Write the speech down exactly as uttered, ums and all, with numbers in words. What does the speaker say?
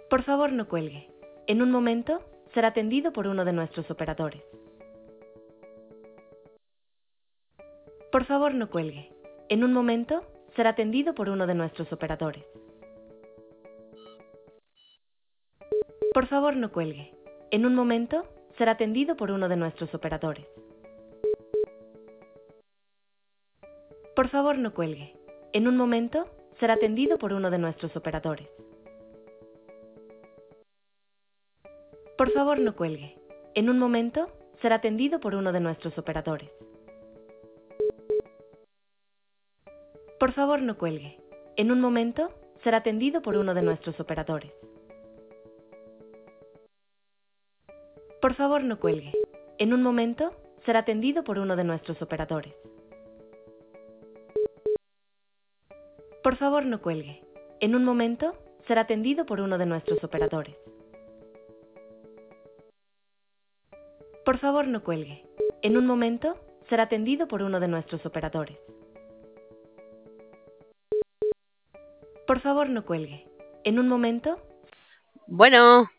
Por favor, no cuelgue. En un momento, será atendido por uno de nuestros operadores. Por favor, no cuelgue. En un momento, será atendido por uno de nuestros operadores. Por favor, no cuelgue. En un momento, será atendido por uno de nuestros operadores. Por favor, no cuelgue. En un momento, será atendido por uno de nuestros operadores. Por favor, no cuelgue. En un momento, será atendido por uno de nuestros operadores. Por favor, no cuelgue. En un momento, será atendido por uno de nuestros operadores. Por favor, no cuelgue. En un momento, será atendido por uno de nuestros operadores. Por favor, no cuelgue. En un momento, será atendido por uno de nuestros operadores. Por favor, no cuelgue. En un momento, será atendido por uno de nuestros operadores. Por favor, no cuelgue. En un momento... Bueno.